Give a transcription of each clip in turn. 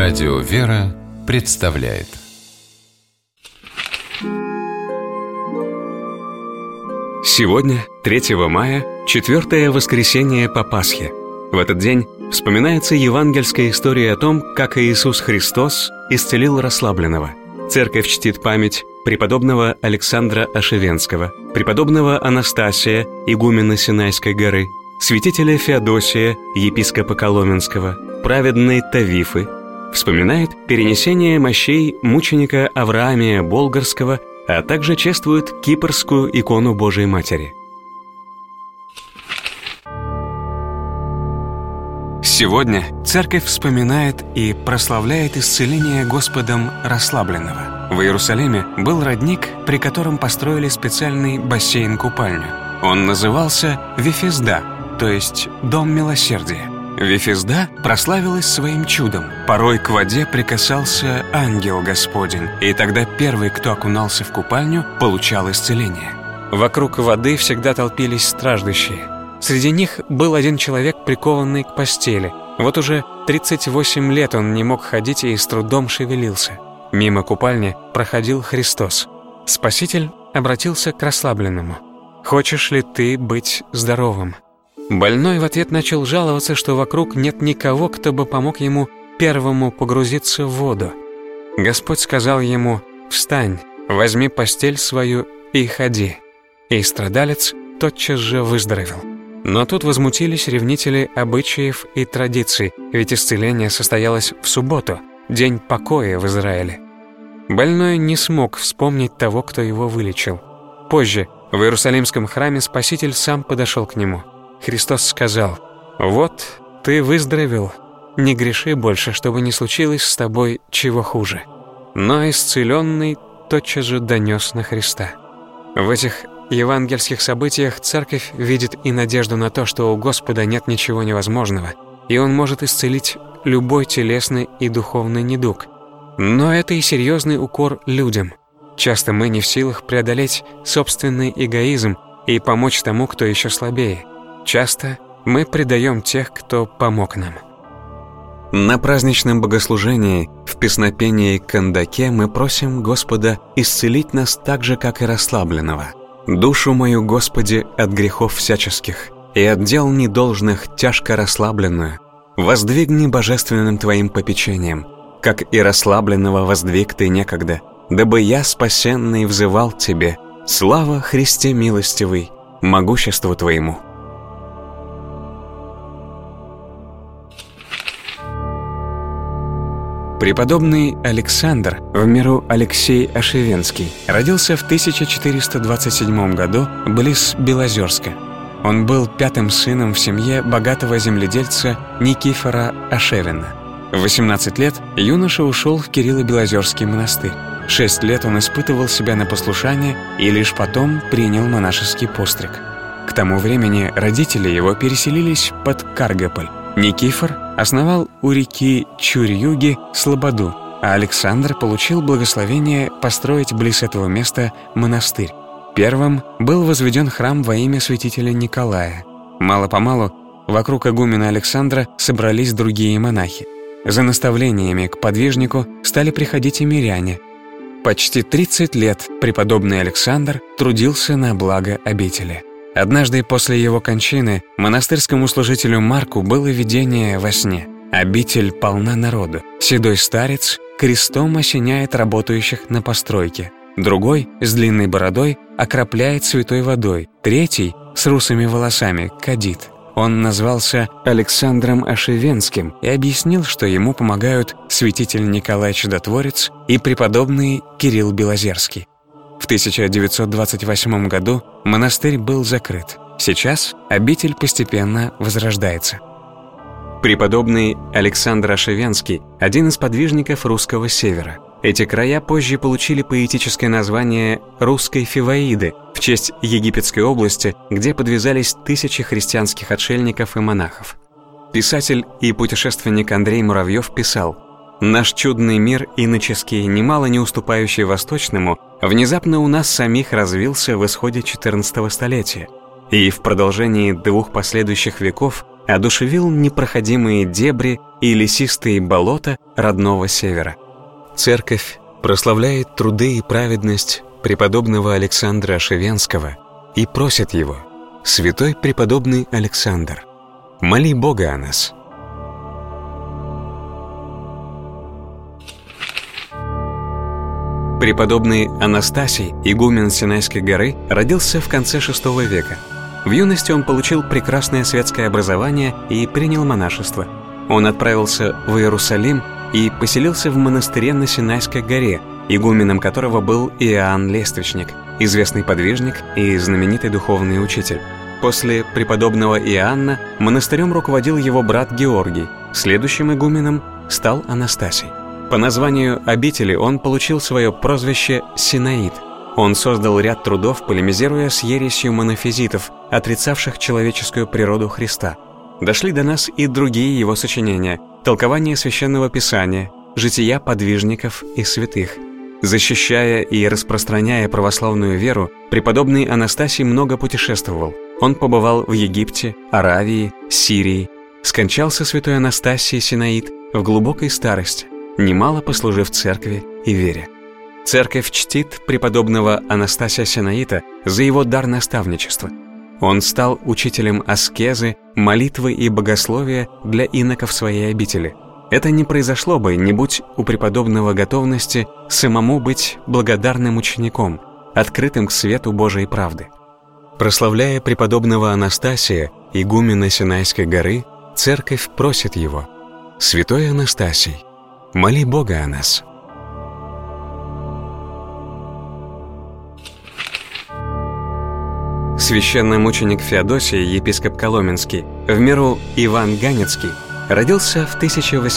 Радио «Вера» представляет. Сегодня, 3 мая, 4-е воскресенье по Пасхе. В этот день вспоминается евангельская история о том, как Иисус Христос исцелил расслабленного. Церковь чтит память преподобного Александра Ошевенского, преподобного Анастасия, игумена Синайской горы, святителя Феодосия, епископа Коломенского, праведной Тавифы. Вспоминает перенесение мощей мученика Авраамия Болгарского, а также чествует кипрскую икону Божией Матери. Сегодня церковь вспоминает и прославляет исцеление Господом расслабленного. В Иерусалиме был родник, при котором построили специальный бассейн-купальню. Он назывался Вифезда, то есть «Дом милосердия». Вифезда прославилась своим чудом. Порой к воде прикасался ангел Господень, и тогда первый, кто окунался в купальню, получал исцеление. Вокруг воды всегда толпились страждущие. Среди них был один человек, прикованный к постели. Вот уже 38 лет он не мог ходить и с трудом шевелился. Мимо купальни проходил Христос. Спаситель обратился к расслабленному. «Хочешь ли ты быть здоровым?» Больной в ответ начал жаловаться, что вокруг нет никого, кто бы помог ему первому погрузиться в воду. Господь сказал ему: «Встань, возьми постель свою и ходи». И страдалец тотчас же выздоровел. Но тут возмутились ревнители обычаев и традиций, ведь исцеление состоялось в субботу, день покоя в Израиле. Больной не смог вспомнить того, кто его вылечил. Позже в Иерусалимском храме Спаситель сам подошел к нему. Христос сказал: «Вот, ты выздоровел, не греши больше, чтобы не случилось с тобой чего хуже». Но исцеленный тотчас же донес на Христа. В этих евангельских событиях церковь видит и надежду на то, что у Господа нет ничего невозможного, и Он может исцелить любой телесный и духовный недуг. Но это и серьезный укор людям. Часто мы не в силах преодолеть собственный эгоизм и помочь тому, кто еще слабее. Часто мы предаем тех, кто помог нам. На праздничном богослужении в песнопении «Кандаке» мы просим Господа исцелить нас так же, как и расслабленного. «Душу мою, Господи, от грехов всяческих, и от дел недолжных тяжко расслабленную, воздвигни божественным Твоим попечением, как и расслабленного воздвиг Ты некогда, дабы я, спасенный, взывал Тебе, слава Христе милостивый, могуществу Твоему». Преподобный Александр, в миру Алексей Ошевенский, родился в 1427 году близ Белозерска. Он был 5-м сыном в семье богатого земледельца Никифора Ошевена. В 18 лет юноша ушел в Кирилло-Белозерский монастырь. 6 лет он испытывал себя на послушание и лишь потом принял монашеский постриг. К тому времени родители его переселились под Каргополь. Никифор основал у реки Чурь-Юги слободу, а Александр получил благословение построить близ этого места монастырь. Первым был возведен храм во имя святителя Николая. Мало-помалу вокруг игумена Александра собрались другие монахи. За наставлениями к подвижнику стали приходить и миряне. Почти 30 лет преподобный Александр трудился на благо обители. Однажды после его кончины монастырскому служителю Марку было видение во сне. Обитель полна народу. Седой старец крестом осеняет работающих на постройке. Другой, с длинной бородой, окропляет святой водой. Третий, с русыми волосами, кадит. Он назвался Александром Ошевенским и объяснил, что ему помогают святитель Николай Чудотворец и преподобный Кирилл Белозерский. В 1928 году монастырь был закрыт. Сейчас обитель постепенно возрождается. Преподобный Александр Ошевенский – один из подвижников русского севера. Эти края позже получили поэтическое название «Русской Фиваиды» в честь египетской области, где подвязались тысячи христианских отшельников и монахов. Писатель и путешественник Андрей Муравьев писал: «Наш чудный мир, иноческий, немало не уступающий восточному, внезапно у нас самих развился в исходе XIV столетия, и в продолжении 2 последующих веков одушевил непроходимые дебри и лесистые болота родного севера. Церковь прославляет труды и праведность преподобного Александра Ошивенского и просит его: «Святой преподобный Александр, моли Бога о нас». Преподобный Анастасий, игумен Синайской горы, родился в конце VI века. В юности он получил прекрасное светское образование и принял монашество. Он отправился в Иерусалим и поселился в монастыре на Синайской горе, игуменом которого был Иоанн Лествичник, известный подвижник и знаменитый духовный учитель. После преподобного Иоанна монастырем руководил его брат Георгий, следующим игуменом стал Анастасий. По названию обители он получил свое прозвище «Синаид». Он создал ряд трудов, полемизируя с ересью монофизитов, отрицавших человеческую природу Христа. Дошли до нас и другие его сочинения: толкование Священного Писания, жития подвижников и святых. Защищая и распространяя православную веру, преподобный Анастасий много путешествовал. Он побывал в Египте, Аравии, Сирии. Скончался святой Анастасий Синаид в глубокой старости, немало послужив церкви и вере. Церковь чтит преподобного Анастасия Синаида за его дар наставничества. Он стал учителем аскезы, молитвы и богословия для иноков своей обители. Это не произошло бы, не будь у преподобного готовности самому быть благодарным учеником, открытым к свету Божией правды. Прославляя преподобного Анастасия, игумена Синайской горы, церковь просит его: «Святой Анастасий, моли Бога о нас». Священномученик Феодосий, епископ Коломенский, в меру Иван Ганецкий, родился в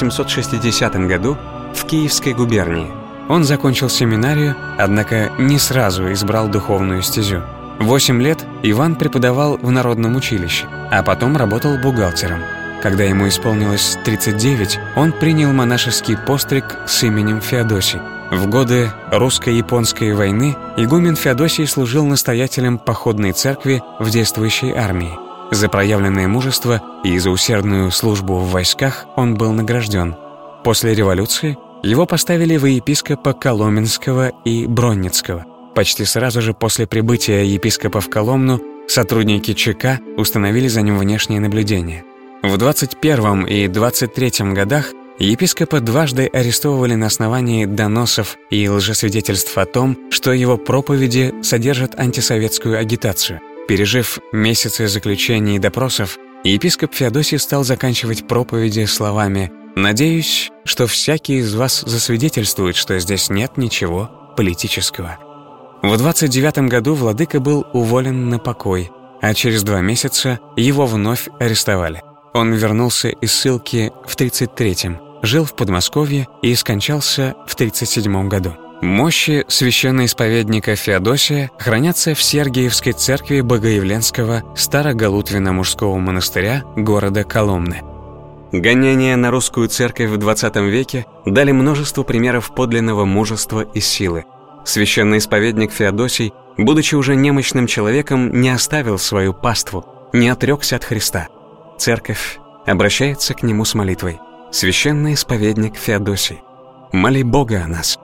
1860 году в Киевской губернии. Он закончил семинарию, однако не сразу избрал духовную стезю. 8 лет Иван преподавал в народном училище, а потом работал бухгалтером. Когда ему исполнилось 39, он принял монашеский постриг с именем Феодосий. В годы русско-японской войны игумен Феодосий служил настоятелем походной церкви в действующей армии. За проявленное мужество и за усердную службу в войсках он был награжден. После революции его поставили во епископа Коломенского и Бронницкого. Почти сразу же после прибытия епископа в Коломну сотрудники ЧК установили за ним внешнее наблюдение. В 21 и 23 годах епископа дважды арестовывали на основании доносов и лжесвидетельств о том, что его проповеди содержат антисоветскую агитацию. Пережив месяцы заключений и допросов, епископ Феодосий стал заканчивать проповеди словами: «Надеюсь, что всякий из вас засвидетельствует, что здесь нет ничего политического». В 29 году владыка был уволен на покой, а через 2 месяца его вновь арестовали. Он вернулся из ссылки в 33-м, жил в Подмосковье и скончался в 37 году. Мощи священноисповедника Феодосия хранятся в Сергиевской церкви Богоявленского Староголутвина-мужского монастыря города Коломны. Гонения на русскую церковь в XX веке дали множество примеров подлинного мужества и силы. Священноисповедник Феодосий, будучи уже немощным человеком, не оставил свою паству, не отрекся от Христа. Церковь обращается к нему с молитвой: «Священноисповедник Феодосий, моли Бога о нас».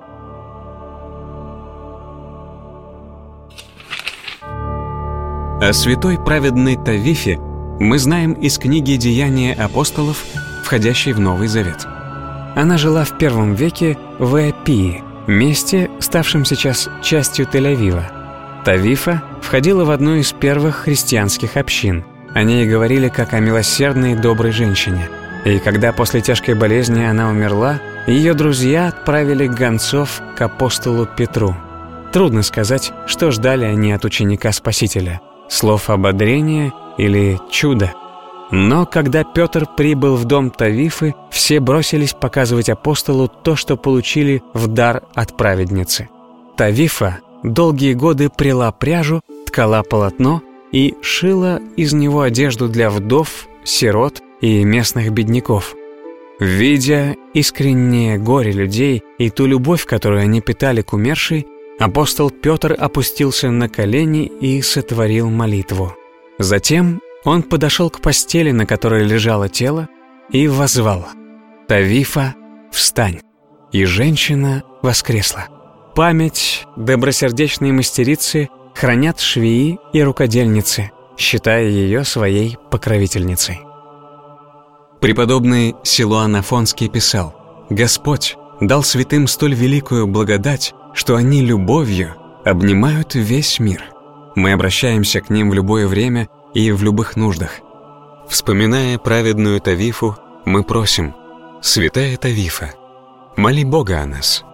О святой праведной Тавифе мы знаем из книги «Деяния апостолов», входящей в Новый Завет. Она жила в I веке в Иопии, месте, ставшем сейчас частью Тель-Авива. Тавифа входила в одну из первых христианских общин. О ней говорили как о милосердной и доброй женщине. И когда после тяжкой болезни она умерла, ее друзья отправили гонцов к апостолу Петру. Трудно сказать, что ждали они от ученика Спасителя – слов ободрения или чуда. Но когда Петр прибыл в дом Тавифы, все бросились показывать апостолу то, что получили в дар от праведницы. Тавифа долгие годы пряла пряжу, ткала полотно и шила из него одежду для вдов, сирот и местных бедняков. Видя искреннее горе людей и ту любовь, которую они питали к умершей, апостол Петр опустился на колени и сотворил молитву. Затем Он подошел к постели, на которой лежало тело, и воззвал: «Тавифа, встань!» И женщина воскресла. Память добросердечной мастерицы хранят швеи и рукодельницы, считая ее своей покровительницей. Преподобный Силуан Афонский писал: «Господь дал святым столь великую благодать, что они любовью обнимают весь мир. Мы обращаемся к ним в любое время и в любых нуждах. Вспоминая праведную Тавифу, мы просим: святая Тавифа, моли Бога о нас».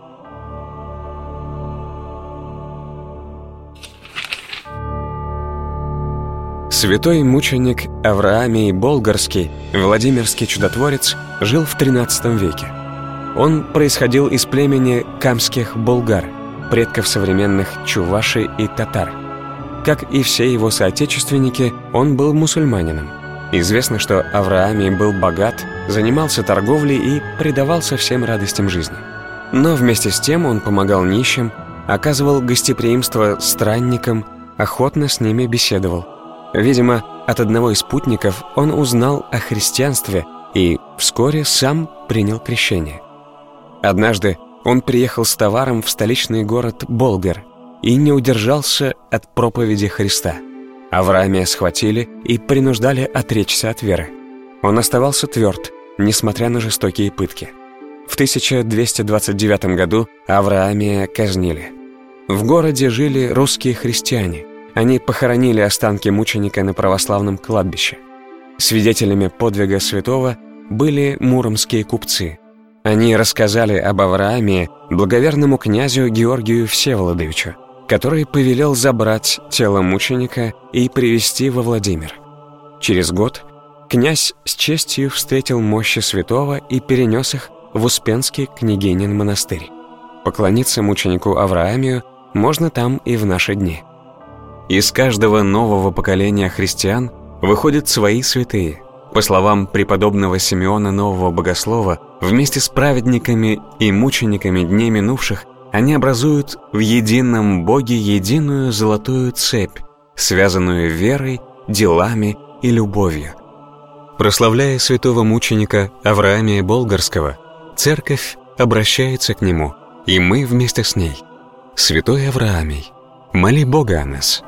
Святой мученик Авраамий Болгарский, Владимирский чудотворец, жил в XIII веке. Он происходил из племени камских болгар, предков современных чуваши и татар. Как и все его соотечественники, он был мусульманином. Известно, что Авраамий был богат, занимался торговлей и предавался всем радостям жизни. Но вместе с тем он помогал нищим, оказывал гостеприимство странникам, охотно с ними беседовал. Видимо, от одного из спутников он узнал о христианстве и вскоре сам принял крещение. Однажды он приехал с товаром в столичный город Болгар и не удержался от проповеди Христа. Авраамия схватили и принуждали отречься от веры. Он оставался тверд, несмотря на жестокие пытки. В 1229 году Авраамия казнили. В городе жили русские христиане. Они похоронили останки мученика на православном кладбище. Свидетелями подвига святого были муромские купцы. Они рассказали об Авраамии благоверному князю Георгию Всеволодовичу, который повелел забрать тело мученика и привезти во Владимир. Через год князь с честью встретил мощи святого и перенес их в Успенский княгинин монастырь. Поклониться мученику Авраамию можно там и в наши дни. Из каждого нового поколения христиан выходят свои святые. По словам преподобного Симеона Нового Богослова, вместе с праведниками и мучениками дней минувших они образуют в едином Боге единую золотую цепь, связанную верой, делами и любовью. Прославляя святого мученика Авраамия Болгарского, Церковь обращается к нему, и мы вместе с ней. Святой Авраамий, моли Бога о нас.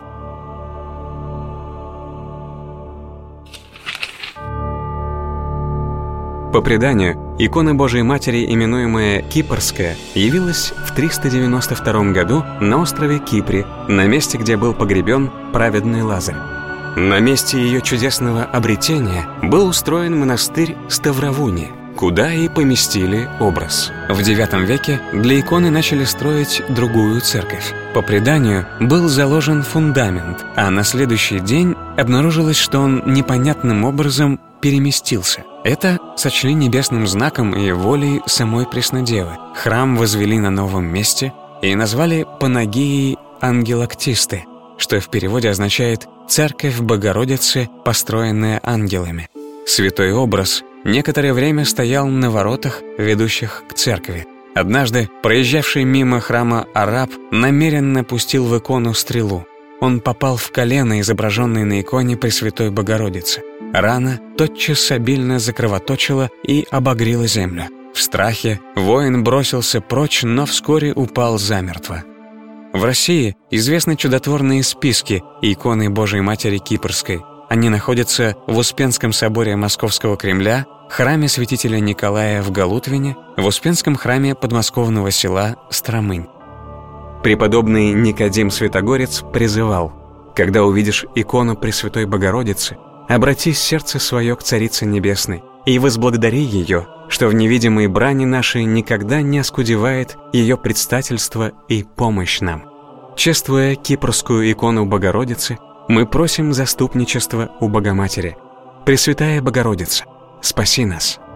По преданию, икона Божией Матери, именуемая Кипрская, явилась в 392 году на острове Кипре, на месте, где был погребен праведный Лазарь. На месте ее чудесного обретения был устроен монастырь Ставровуния, куда и поместили образ. В IX веке для иконы начали строить другую церковь. По преданию, был заложен фундамент, а на следующий день обнаружилось, что он непонятным образом переместился. Это сочли небесным знаком и волей самой Преснодевы. Храм возвели на новом месте и назвали Панагией Ангелоктисты, что в переводе означает «Церковь Богородицы, построенная ангелами». Святой образ некоторое время стоял на воротах, ведущих к церкви. Однажды проезжавший мимо храма араб намеренно пустил в икону стрелу. Он попал в колено, изображенное на иконе Пресвятой Богородицы. Рана тотчас обильно закровоточила и обогрела землю. В страхе воин бросился прочь, но вскоре упал замертво. В России известны чудотворные списки иконы Божией Матери Кипрской. Они находятся в Успенском соборе Московского Кремля, храме святителя Николая в Галутвине, в Успенском храме подмосковного села Стромынь. Преподобный Никодим Святогорец призывал: «Когда увидишь икону Пресвятой Богородицы, обрати сердце свое к Царице Небесной и возблагодари ее, что в невидимой брани нашей никогда не оскудевает ее предстательство и помощь нам». Чествуя Кипрскую икону Богородицы, мы просим заступничества у Богоматери. Пресвятая Богородица, спаси нас!